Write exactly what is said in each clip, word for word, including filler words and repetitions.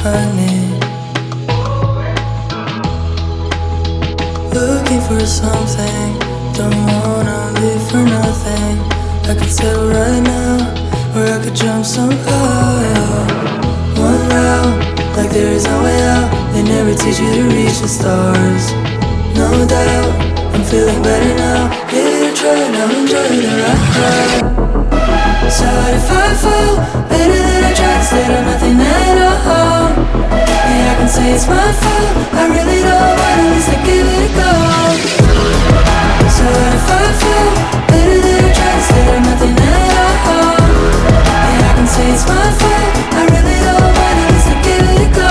I need. Looking for something, don't wanna live for nothing. I could settle right now, or I could jump somehow. One route, like there is no way out. They never teach you to reach the stars. No doubt, I'm feeling better now. Give it a try, now enjoy the ride. So what if I fall? Better than I tried, instead of nothing at all. Yeah, I can say it's my fault, I really don't want, at least I give it a go. So what if I fall? Better than I tried, instead of nothing at all. Yeah, I can say it's my fault, I really don't want, at least I give it a go.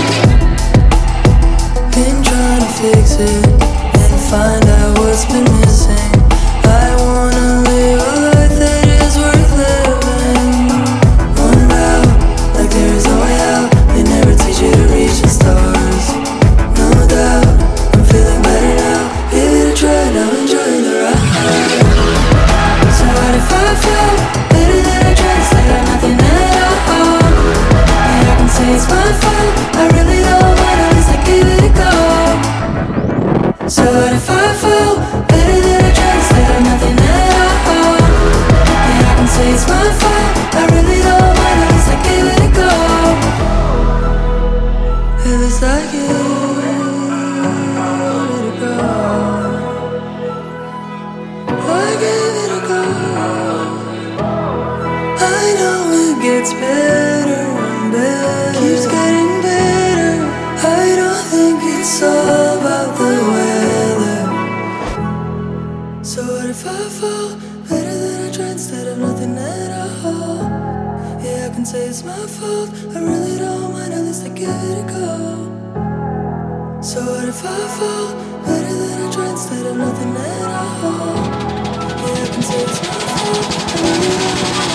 Been trying to fix it and find out what's been missing. I wanna live a life that is worth living. One route, like there is no way out. They never teach you to reach the stars. No doubt, I'm feeling better now. Give it a try, now enjoy the ride. So what if I fall? Better than I tried, instead of nothing at all. Yeah, I can say it's my fault, I really don't want, at least I give it a go. So what if I fall? Better than I tried, instead of nothing at all. Yeah, I can say it's my fault, I really don't mind, at least I give it a go. At least I give it a go. I give it a go. I know it gets better and better, keeps getting better. I don't think it's all about the weather. So what if I fall? Better than I tried, instead of nothing at all. Yeah, I can say it's my fault, I really don't mind, at least I give it a go. So what if I fall? Better than I tried, instead of nothing at all. Yeah, I can say it's my fault, I really don't mind.